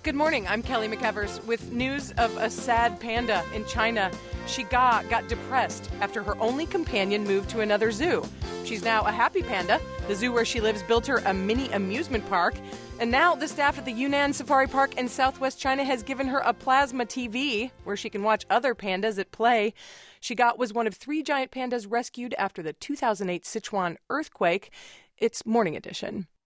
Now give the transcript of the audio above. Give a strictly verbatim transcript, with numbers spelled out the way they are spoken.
Good morning. I'm Kelly McEvers with news of a sad panda in China. Shiga got depressed after her only companion moved to another zoo. She's now a happy panda. The zoo where she lives built her a mini amusement park. And now the staff at the Yunnan Safari Park in southwest China has given her a plasma T V where she can watch other pandas at play. Shiga was one of three giant pandas rescued after the two thousand eight Sichuan earthquake. It's Morning Edition.